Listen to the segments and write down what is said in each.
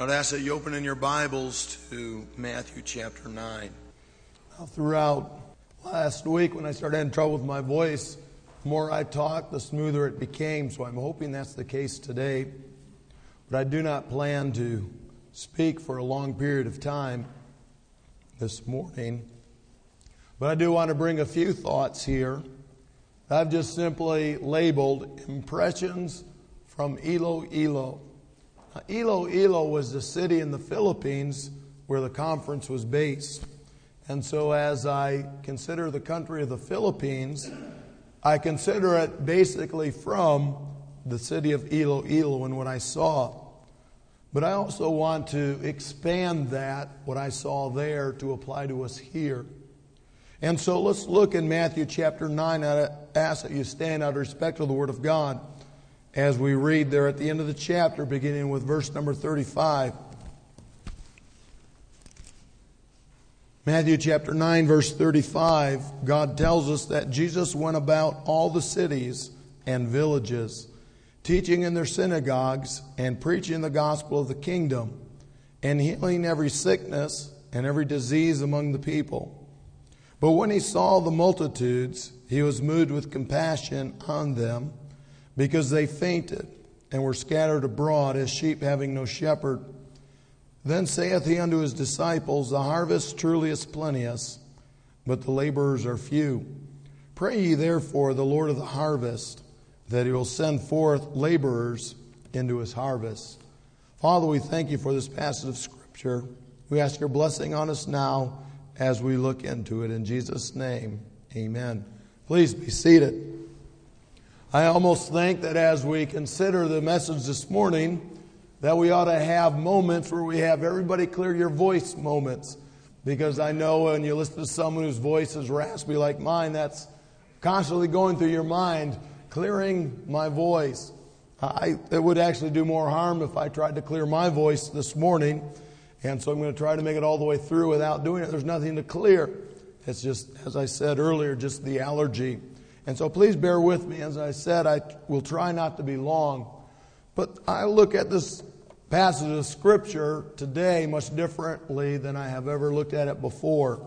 I'd ask that you open in your Bibles to Matthew chapter 9. Throughout last week, when I started having trouble with my voice, the more I talked, the smoother it became. So I'm hoping that's the case today. But I do not plan to speak for a long period of time this morning. But I do want to bring a few thoughts here. I've just simply labeled Impressions from Iloilo. Now, Iloilo was the city in the Philippines where the conference was based. And so as I consider the country of the Philippines, I consider it basically from the city of Iloilo and what I saw. But I also want to expand that, what I saw there, to apply to us here. And so let's look in Matthew chapter 9. I ask that you stand out of respect to the Word of God as we read there at the end of the chapter, beginning with verse number 35. Matthew chapter 9, verse 35, God tells us that Jesus went about all the cities and villages, teaching in their synagogues and preaching the gospel of the kingdom, and healing every sickness and every disease among the people. But when he saw the multitudes, he was moved with compassion on them, because they fainted and were scattered abroad as sheep having no shepherd. Then saith he unto his disciples, The harvest truly is plenteous, but the laborers are few. Pray ye therefore the Lord of the harvest, that he will send forth laborers into his harvest. Father, we thank you for this passage of Scripture. We ask your blessing on us now as we look into it. In Jesus' name, amen. Please be seated. I almost think that as we consider the message this morning, that we ought to have moments where we have everybody clear your voice moments. Because I know when you listen to someone whose voice is raspy like mine, that's constantly going through your mind, clearing my voice. It would actually do more harm if I tried to clear my voice this morning. And so I'm going to try to make it all the way through without doing it. There's nothing to clear. It's just, as I said earlier, just the allergy. And so please bear with me. As I said, I will try not to be long. But I look at this passage of Scripture today much differently than I have ever looked at it before.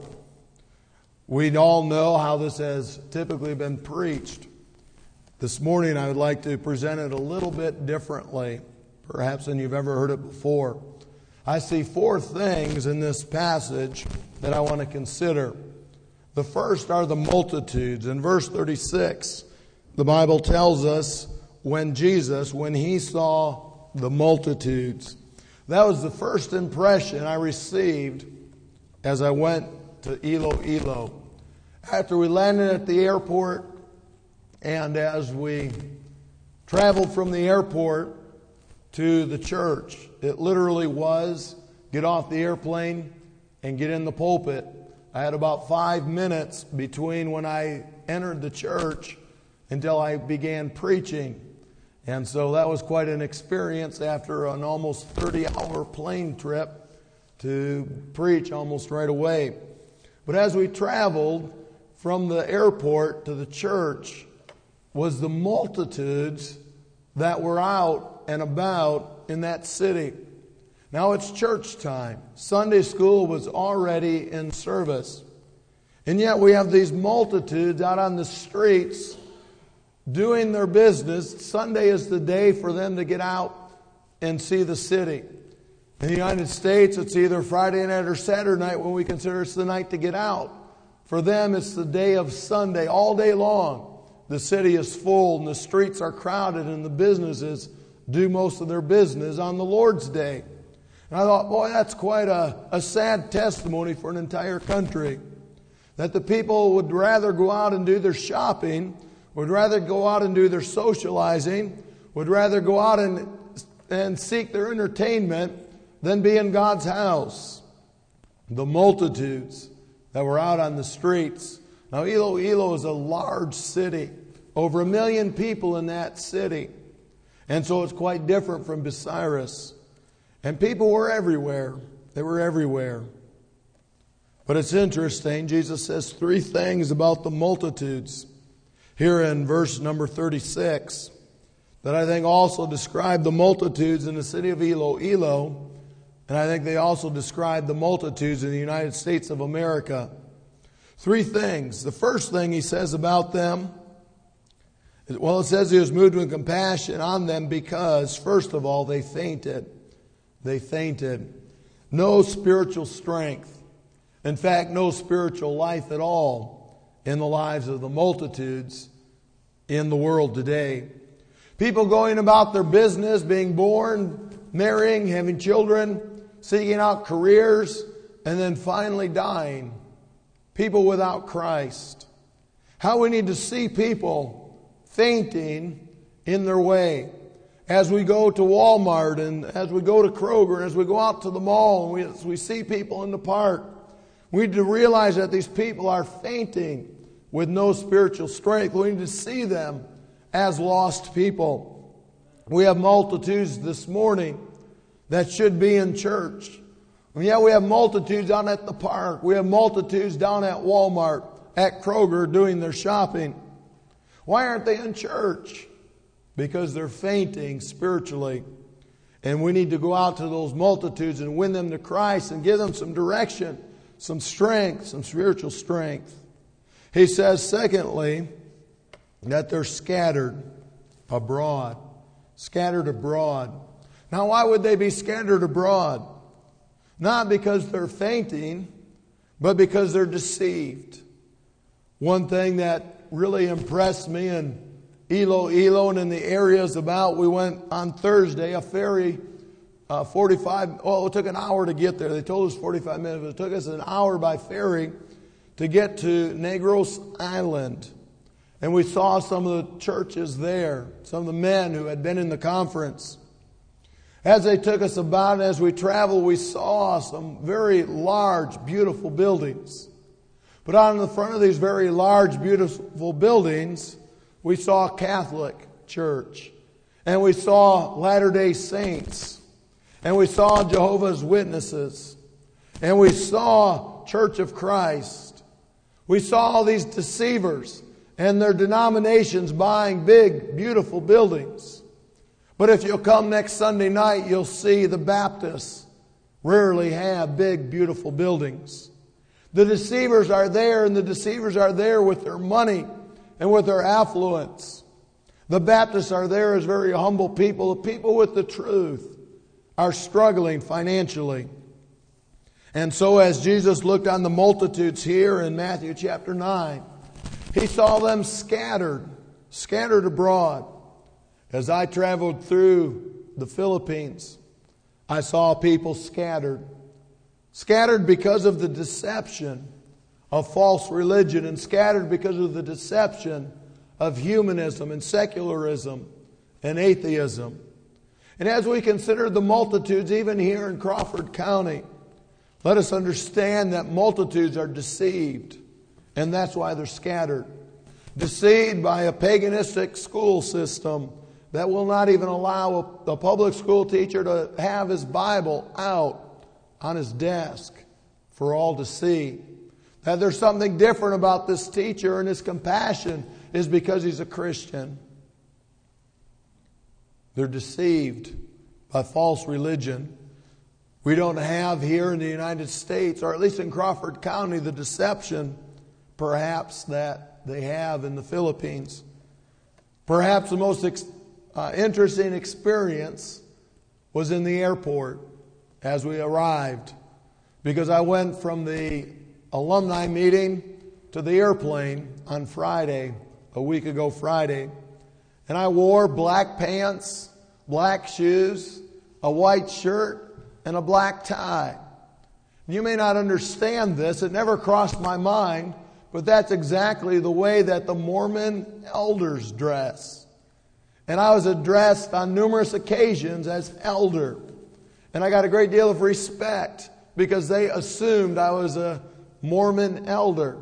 We all know how this has typically been preached. This morning I would like to present it a little bit differently, perhaps than you've ever heard it before. I see four things in this passage that I want to consider. The first are the multitudes. In verse 36, the Bible tells us when he saw the multitudes. That was the first impression I received as I went to Iloilo. After we landed at the airport and as we traveled from the airport to the church, it literally was get off the airplane and get in the pulpit. I had about 5 minutes between when I entered the church until I began preaching. And so that was quite an experience after an almost 30-hour plane trip to preach almost right away. But as we traveled from the airport to the church was the multitudes that were out and about in that city. Now it's church time. Sunday school was already in service. And yet we have these multitudes out on the streets doing their business. Sunday is the day for them to get out and see the city. In the United States, it's either Friday night or Saturday night when we consider it's the night to get out. For them, it's the day of Sunday. All day long, the city is full and the streets are crowded and the businesses do most of their business on the Lord's Day. And I thought, boy, that's quite a sad testimony for an entire country. That the people would rather go out and do their shopping, would rather go out and do their socializing, would rather go out and seek their entertainment than be in God's house. The multitudes that were out on the streets. Now, Iloilo is a large city. Over 1 million people in that city. And so it's quite different from Bucyrus. And people were everywhere. They were everywhere. But it's interesting. Jesus says 3 things about the multitudes here in verse number 36 that I think also describe the multitudes in the city of Iloilo And I think they also describe the multitudes in the United States of America. 3 things. The first thing he says about them, well, it says he was moved with compassion on them because, first of all, they fainted. They fainted. No spiritual strength. In fact, no spiritual life at all in the lives of the multitudes in the world today. People going about their business, being born, marrying, having children, seeking out careers, and then finally dying. People without Christ. How we need to see people fainting in their way. As we go to Walmart and as we go to Kroger and as we go out to the mall and we see people in the park, we need to realize that these people are fainting with no spiritual strength. We need to see them as lost people. We have multitudes this morning that should be in church. And yeah, we have multitudes down at the park. We have multitudes down at Walmart, at Kroger doing their shopping. Why aren't they in church? Because they're fainting spiritually. And we need to go out to those multitudes and win them to Christ and give them some direction, some strength, some spiritual strength. He says, secondly, that they're scattered abroad. Scattered abroad. Now, why would they be scattered abroad? Not because they're fainting, but because they're deceived. One thing that really impressed me in Iloilo and in the areas about, we went on Thursday, a ferry, it took an hour to get there. They told us 45 minutes, but it took us an hour by ferry to get to Negros Island. And we saw some of the churches there, some of the men who had been in the conference. As they took us about and as we traveled, we saw some very large, beautiful buildings. But on the front of these very large, beautiful buildings, we saw a Catholic church. And we saw Latter-day Saints. And we saw Jehovah's Witnesses. And we saw Church of Christ. We saw all these deceivers and their denominations buying big, beautiful buildings. But if you'll come next Sunday night, you'll see the Baptists rarely have big, beautiful buildings. The deceivers are there, and the deceivers are there with their money and with their affluence. The Baptists are there as very humble people. The people with the truth are struggling financially. And so as Jesus looked on the multitudes here in Matthew chapter 9, He saw them scattered abroad. As I traveled through the Philippines, I saw people scattered. Scattered because of the deception of false religion, and scattered because of the deception of humanism and secularism and atheism. And as we consider the multitudes, even here in Crawford County, let us understand that multitudes are deceived, and that's why they're scattered. Deceived by a paganistic school system that will not even allow a public school teacher to have his Bible out on his desk for all to see. That there's something different about this teacher, and his compassion is because he's a Christian. They're deceived by false religion. We don't have here in the United States, or at least in Crawford County, the deception perhaps that they have in the Philippines. Perhaps the most interesting experience was in the airport as we arrived, because I went from the alumni meeting to the airplane on Friday, a week ago Friday, and I wore black pants, black shoes, a white shirt, and a black tie. You may not understand this, it never crossed my mind, but that's exactly the way that the Mormon elders dress. And I was addressed on numerous occasions as elder. And I got a great deal of respect because they assumed I was a Mormon elder.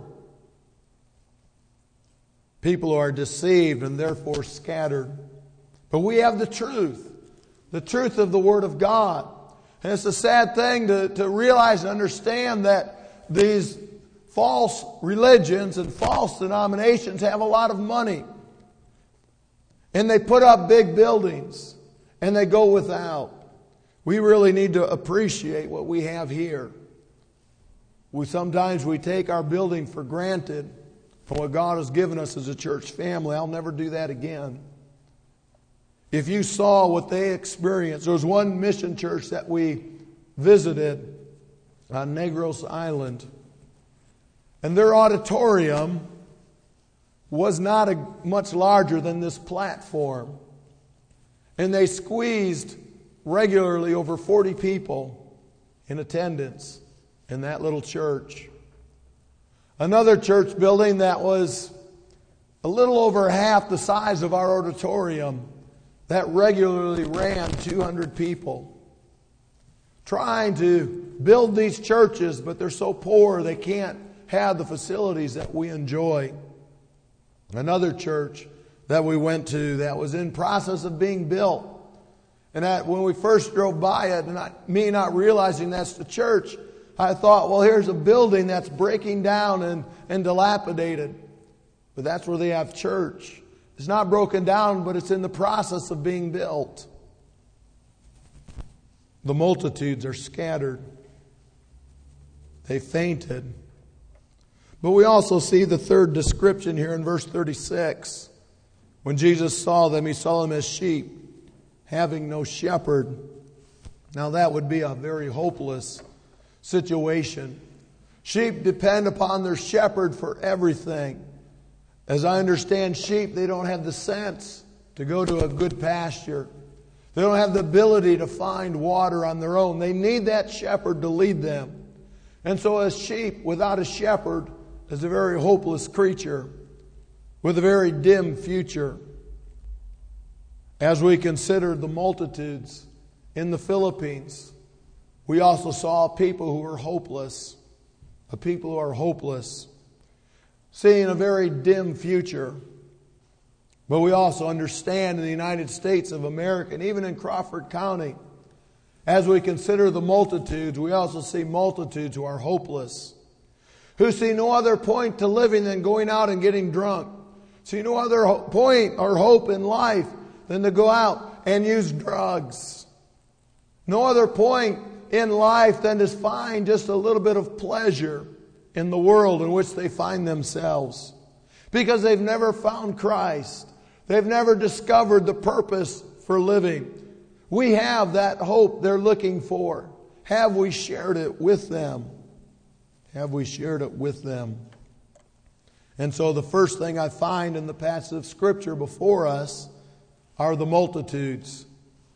People are deceived and therefore scattered. But we have the truth of the Word of God. And it's a sad thing to realize and understand that these false religions and false denominations have a lot of money. And they put up big buildings, and they go without. We really need to appreciate what we have here. Sometimes we take our building for granted from what God has given us as a church family. I'll never do that again. If you saw what they experienced, there was one mission church that we visited on Negros Island, and their auditorium was not much larger than this platform. And they squeezed regularly over 40 people in attendance in that little church. Another church building that was a little over half the size of our auditorium that regularly ran 200 people. Trying to build these churches, but they're so poor they can't have the facilities that we enjoy. Another church that we went to that was in process of being built. And when we first drove by it, and me not realizing that's the church, I thought, well, here's a building that's breaking down and dilapidated. But that's where they have church. It's not broken down, but it's in the process of being built. The multitudes are scattered. They fainted. But we also see the third description here in verse 36. When Jesus saw them, He saw them as sheep, having no shepherd. Now that would be a very hopeless situation. Sheep depend upon their shepherd for everything. As I understand sheep, they don't have the sense to go to a good pasture. They don't have the ability to find water on their own. They need that shepherd to lead them. And so as sheep without a shepherd is a very hopeless creature with a very dim future. As we considered the multitudes in the Philippines, we also saw people who were hopeless. A people who are hopeless, seeing a very dim future. But we also understand in the United States of America, and even in Crawford County, as we consider the multitudes, we also see multitudes who are hopeless, who see no other point to living than going out and getting drunk, see no other point or hope in life than to go out and use drugs. No other point in life than to find just a little bit of pleasure in the world in which they find themselves. Because they've never found Christ. They've never discovered the purpose for living. We have that hope they're looking for. Have we shared it with them? Have we shared it with them? And so the first thing I find in the passage of Scripture before us are the multitudes.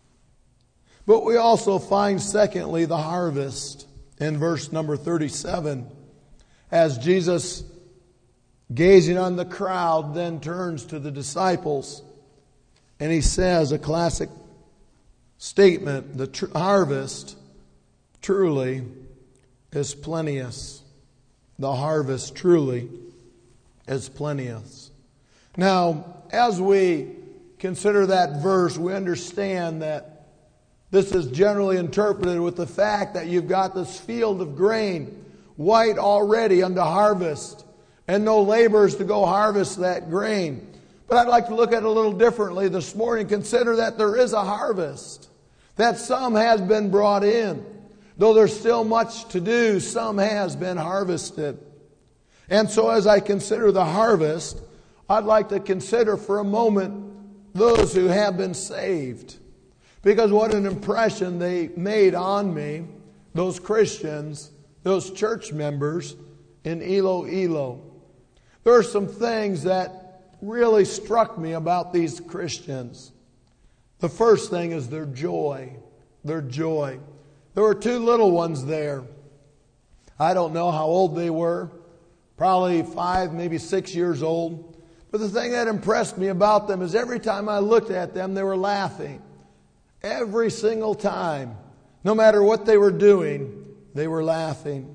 But we also find, secondly, the harvest in verse number 37. As Jesus, gazing on the crowd, then turns to the disciples and He says a classic statement, the harvest truly is plenteous. The harvest truly is plenteous. Now, as we consider that verse, we understand that this is generally interpreted with the fact that you've got this field of grain white already unto harvest and no laborers to go harvest that grain. But I'd like to look at it a little differently this morning. Consider that there is a harvest, that some has been brought in. Though there's still much to do, some has been harvested. And so as I consider the harvest, I'd like to consider for a moment those who have been saved. Because what an impression they made on me, those Christians, those church members in Iloilo. There are some things that really struck me about these Christians. The first thing is their joy. Their joy. There were two little ones there. I don't know how old they were. Probably 5, maybe 6 years old. But the thing that impressed me about them is every time I looked at them, they were laughing. Every single time. No matter what they were doing, they were laughing.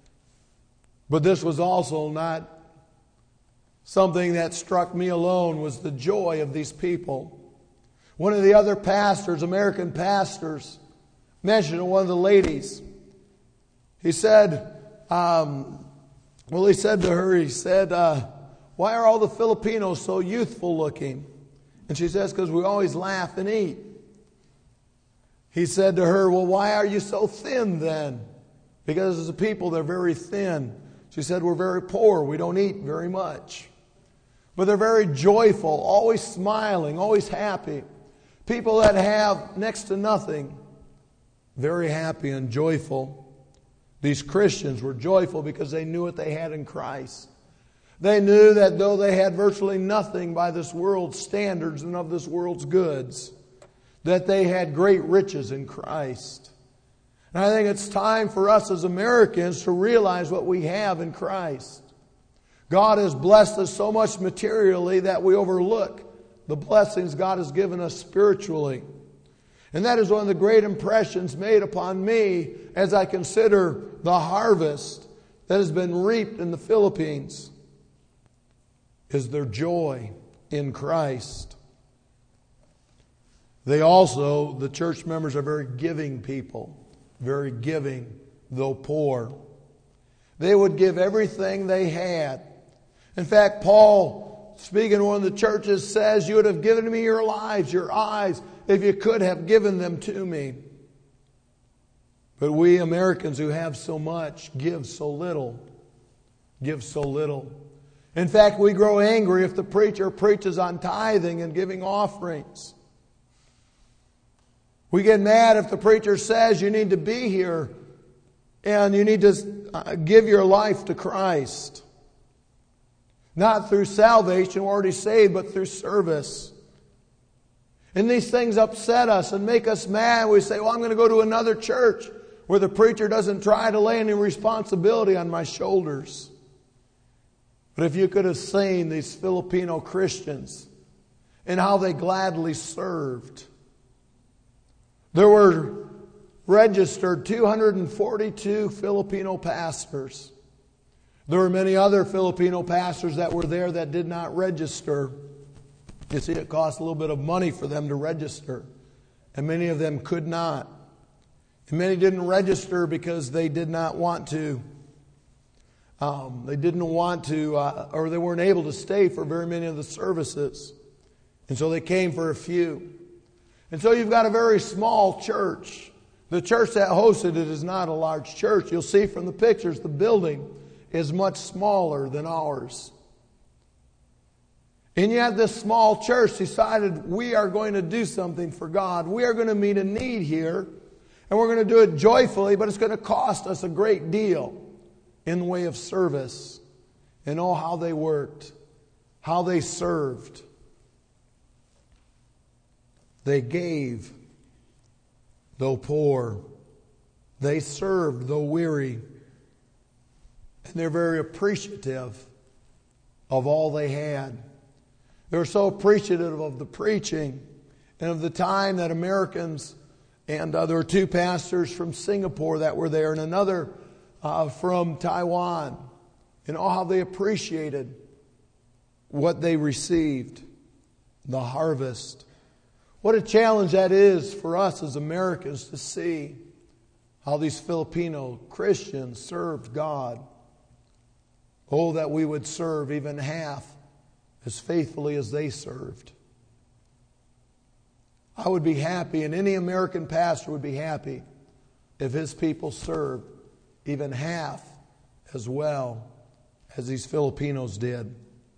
But this was also not something that struck me alone, was the joy of these people. One of the other pastors, American pastors, mentioned to one of the ladies. He said, he said to her, why are all the Filipinos so youthful looking? And she says, because we always laugh and eat. He said to her, well, why are you so thin then? Because as a people, they're very thin. She said, we're very poor. We don't eat very much. But they're very joyful, always smiling, always happy. People that have next to nothing, very happy and joyful. These Christians were joyful because they knew what they had in Christ. They knew that though they had virtually nothing by this world's standards and of this world's goods, that they had great riches in Christ. And I think it's time for us as Americans to realize what we have in Christ. God has blessed us so much materially that we overlook the blessings God has given us spiritually. And that is one of the great impressions made upon me as I consider the harvest that has been reaped in the Philippines, is their joy in Christ. They also, the church members, are very giving people, very giving, though poor. They would give everything they had. In fact, Paul, speaking to one of the churches, says, you would have given me your lives, your eyes, if you could have given them to me. But we Americans who have so much give so little. Give so little. In fact, we grow angry if the preacher preaches on tithing and giving offerings. We get mad if the preacher says you need to be here and you need to give your life to Christ. Not through salvation, we're already saved, but through service. And these things upset us and make us mad. We say, well, I'm going to go to another church where the preacher doesn't try to lay any responsibility on my shoulders. But if you could have seen these Filipino Christians and how they gladly served. There were registered 242 Filipino pastors. There were many other Filipino pastors that were there that did not register. You see, it cost a little bit of money for them to register. And many of them could not. And many didn't register because they did not want to. They didn't want to, or they weren't able to stay for very many of the services. And so they came for a few. And so you've got a very small church. The church that hosted it is not a large church. You'll see from the pictures, the building is much smaller than ours. And yet this small church decided we are going to do something for God. We are going to meet a need here. And we're going to do it joyfully, but it's going to cost us a great deal in the way of service. And oh, how they worked. How they served. They gave, though poor. They served, though weary. And they're very appreciative of all they had. They're so appreciative of the preaching and of the time that Americans, and there were two pastors from Singapore that were there and another from Taiwan. And oh, how they appreciated what they received, the harvest. What a challenge that is for us as Americans to see how these Filipino Christians served God. Oh, that we would serve even half as faithfully as they served. I would be happy, and any American pastor would be happy if his people served even half as well as these Filipinos did.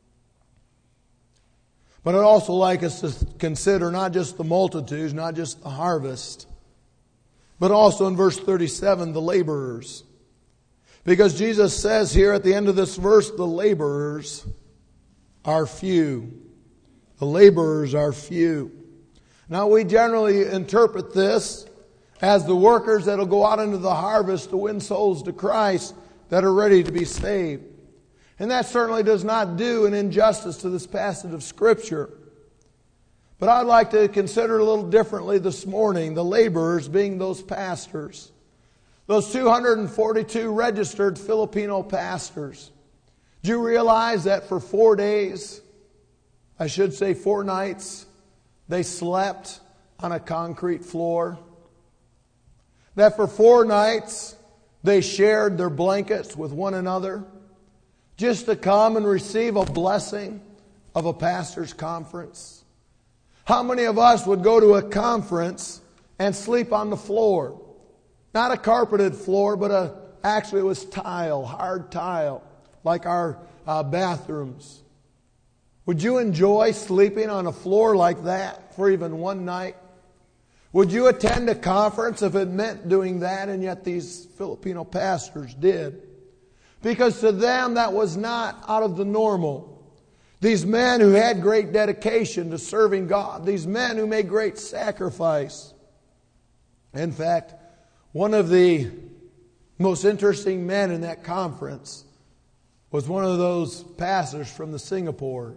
But I'd also like us to consider not just the multitudes, not just the harvest, but also in verse 37, the laborers. Because Jesus says here at the end of this verse, the laborers are few. The laborers are few. Now we generally interpret this as the workers that will go out into the harvest to win souls to Christ that are ready to be saved. And that certainly does not do an injustice to this passage of Scripture. But I'd like to consider a little differently this morning, the laborers being those pastors. Those 242 registered Filipino pastors. Do you realize that for 4 days, I should say 4 nights, they slept on a concrete floor? That for 4 nights, they shared their blankets with one another just to come and receive a blessing of a pastor's conference? How many of us would go to a conference and sleep on the floor. Not a carpeted floor, but actually it was tile, hard tile, like our bathrooms. Would you enjoy sleeping on a floor like that for even one night? Would you attend a conference if it meant doing that? And yet these Filipino pastors did. Because to them that was not out of the normal. These men who had great dedication to serving God. These men who made great sacrifice. In fact, one of the most interesting men in that conference was one of those pastors from Singapore.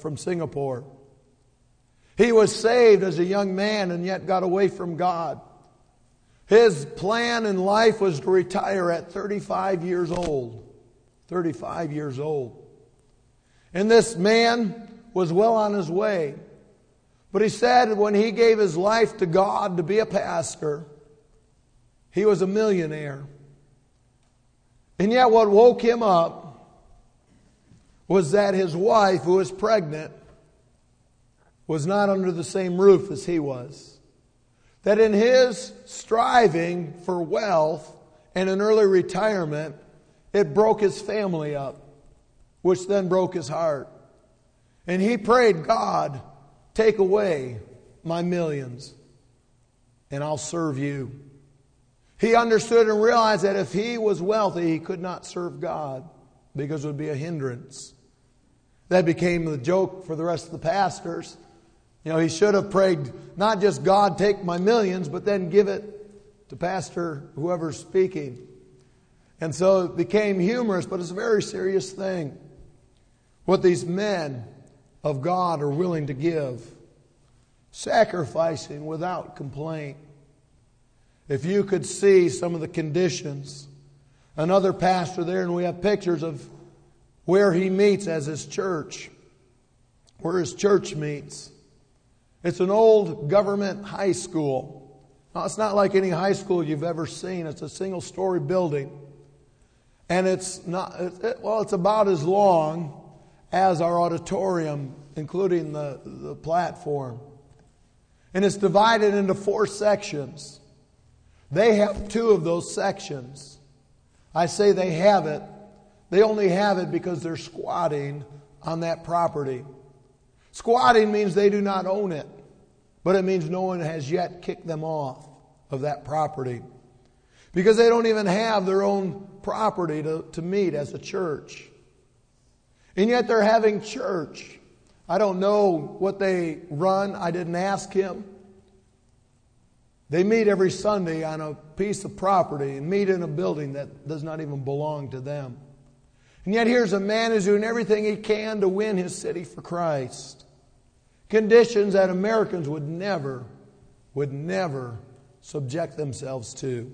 He was saved as a young man and yet got away from God. His plan in life was to retire at 35 years old. 35 years old. And this man was well on his way. But he said when he gave his life to God to be a pastor, he was a millionaire. And yet what woke him up was that his wife, who was pregnant, was not under the same roof as he was. That in his striving for wealth and an early retirement, it broke his family up, which then broke his heart. And he prayed, God, take away my millions, and I'll serve you. He understood and realized that if he was wealthy, he could not serve God because it would be a hindrance. That became the joke for the rest of the pastors. You know, he should have prayed, not just God, take my millions, but then give it to pastor whoever's speaking. And so it became humorous, but it's a very serious thing. What these men of God are willing to give. Sacrificing without complaint. If you could see some of the conditions. Another pastor there, and we have pictures of where he meets as his church. Where his church meets. It's an old government high school. Now, it's not like any high school you've ever seen. It's a single-story building. And it's about as long as our auditorium, including the platform. And it's divided into 4 sections. They have 2 of those sections. I say they have it. They only have it because they're squatting on that property. Squatting means they do not own it, but it means no one has yet kicked them off of that property. Because they don't even have their own property to meet as a church. And yet they're having church. I don't know what they run. I didn't ask him. They meet every Sunday on a piece of property and meet in a building that does not even belong to them. And yet here's a man who's doing everything he can to win his city for Christ. Conditions that Americans would never subject themselves to.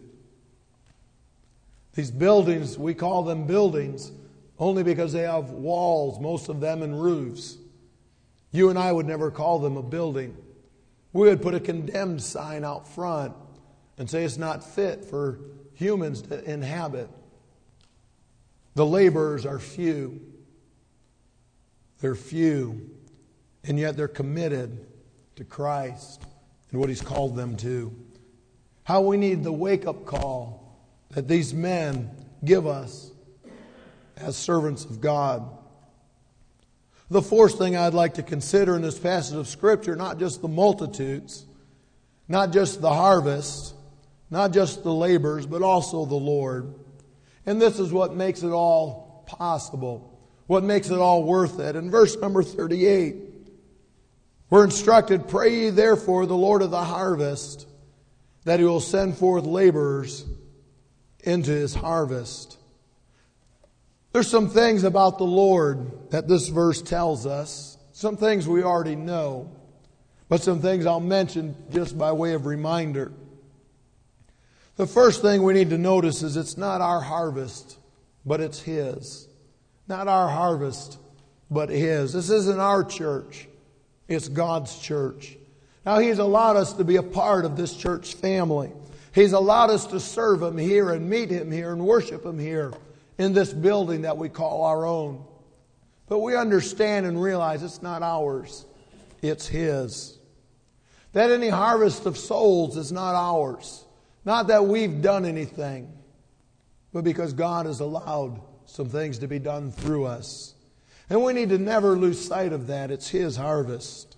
These buildings, we call them buildings only because they have walls, most of them, and roofs. You and I would never call them a building. We would put a condemned sign out front and say it's not fit for humans to inhabit. The laborers are few. They're few, and yet they're committed to Christ and what He's called them to. How we need the wake-up call that these men give us as servants of God. The 4th thing I'd like to consider in this passage of Scripture, not just the multitudes, not just the harvest, not just the laborers, but also the Lord. And this is what makes it all possible, what makes it all worth it. In verse number 38, we're instructed, pray ye therefore the Lord of the harvest, that He will send forth laborers into His harvest. There's some things about the Lord that this verse tells us. Some things we already know, but some things I'll mention just by way of reminder. The first thing we need to notice is it's not our harvest, but it's His. Not our harvest, but His. This isn't our church. It's God's church. Now, He's allowed us to be a part of this church family. He's allowed us to serve Him here and meet Him here and worship Him here in this building that we call our own. But we understand and realize it's not ours. It's His. That any harvest of souls is not ours. Not that we've done anything, but because God has allowed some things to be done through us. And we need to never lose sight of that. It's His harvest.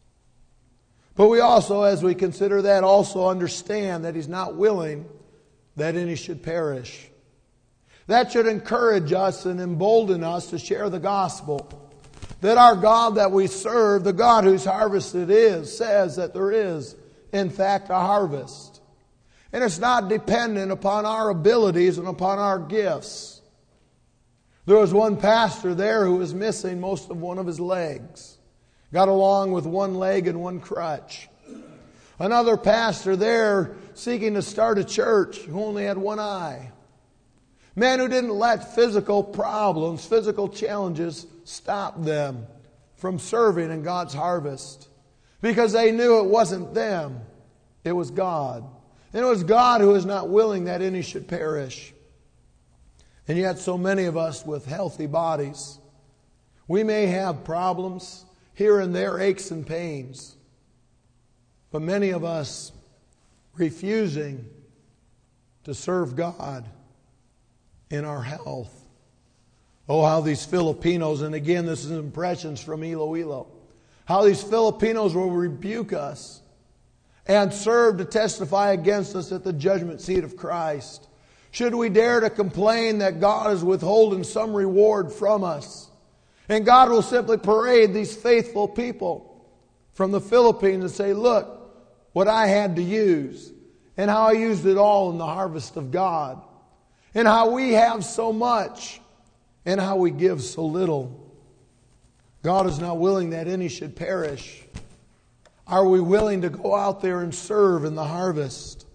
But we also, as we consider that, also understand that He's not willing that any should perish. That should encourage us and embolden us to share the gospel. That our God that we serve, the God whose harvest it is, says that there is, in fact, a harvest. And it's not dependent upon our abilities and upon our gifts. There was one pastor there who was missing most of one of his legs. Got along with one leg and one crutch. Another pastor there seeking to start a church who only had one eye. Men who didn't let physical problems, physical challenges stop them from serving in God's harvest. Because they knew it wasn't them, it was God. And it was God who is not willing that any should perish. And yet so many of us with healthy bodies, we may have problems here and there, aches and pains. But many of us refusing to serve God in our health. Oh, how these Filipinos, and again this is impressions from Iloilo, how these Filipinos will rebuke us and serve to testify against us at the judgment seat of Christ. Should we dare to complain that God is withholding some reward from us, and God will simply parade these faithful people from the Philippines and say, look what I had to use, and how I used it all in the harvest of God, and how we have so much, and how we give so little. God is not willing that any should perish. Are we willing to go out there and serve in the harvest?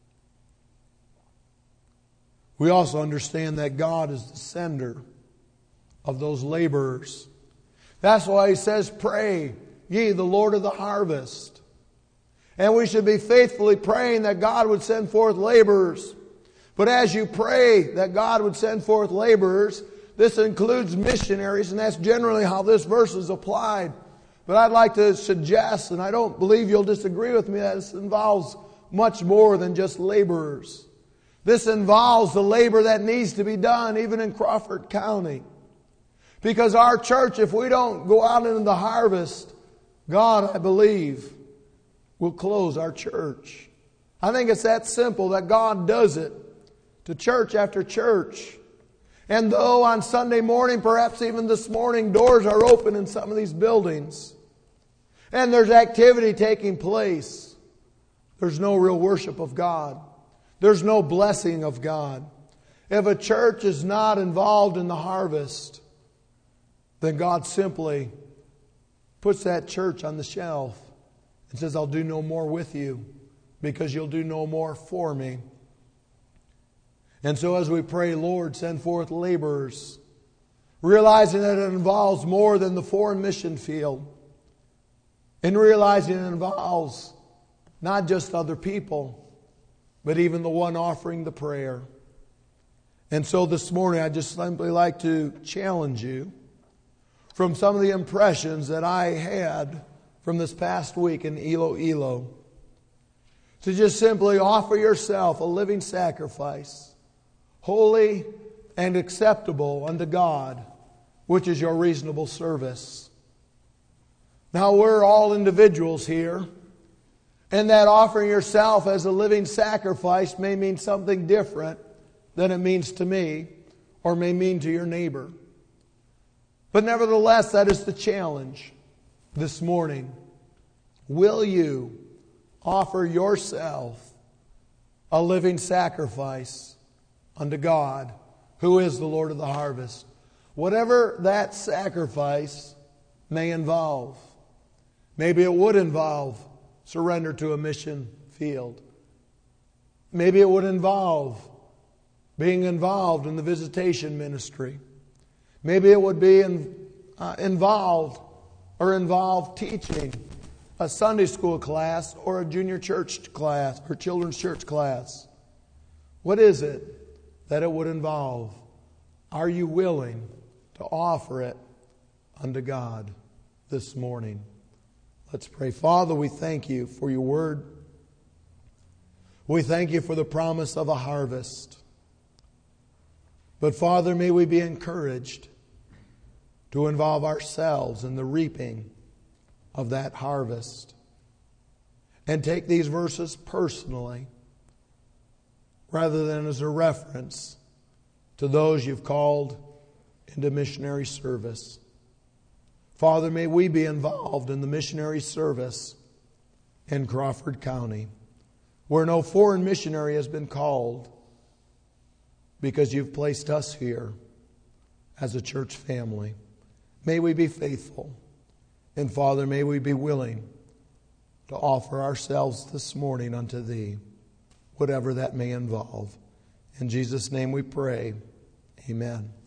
We also understand that God is the sender of those laborers. That's why He says, pray ye the Lord of the harvest. And we should be faithfully praying that God would send forth laborers. But as you pray that God would send forth laborers, this includes missionaries, and that's generally how this verse is applied. But I'd like to suggest, and I don't believe you'll disagree with me, that this involves much more than just laborers. This involves the labor that needs to be done even in Crawford County. Because our church, if we don't go out into the harvest, God, I believe, will close our church. I think it's that simple, that God does it to church after church. And though on Sunday morning, perhaps even this morning, doors are open in some of these buildings, and there's activity taking place, there's no real worship of God. There's no blessing of God. If a church is not involved in the harvest, then God simply puts that church on the shelf and says, I'll do no more with you because you'll do no more for me. And so as we pray, Lord, send forth laborers, realizing that it involves more than the foreign mission field, and realizing it involves not just other people, but even the one offering the prayer. And so this morning, I'd just simply like to challenge you from some of the impressions that I had from this past week in Iloilo, to just simply offer yourself a living sacrifice, holy and acceptable unto God, which is your reasonable service. Now, we're all individuals here, and that offering yourself as a living sacrifice may mean something different than it means to me or may mean to your neighbor. But nevertheless, that is the challenge this morning. Will you offer yourself a living sacrifice unto God, who is the Lord of the harvest? Whatever that sacrifice may involve. Maybe it would involve surrender to a mission field. Maybe it would involve being involved in the visitation ministry. Maybe it would be involve teaching a Sunday school class or a junior church class or children's church class. What is it that it would involve? Are you willing to offer it unto God this morning? Let's pray. Father, we thank you for your word. We thank you for the promise of a harvest. But Father, may we be encouraged to involve ourselves in the reaping of that harvest. And take these verses personally, rather than as a reference to those you've called into missionary service. Father, may we be involved in the missionary service in Crawford County, where no foreign missionary has been called, because you've placed us here as a church family. May we be faithful. And Father, may we be willing to offer ourselves this morning unto Thee, whatever that may involve. In Jesus' name we pray. Amen.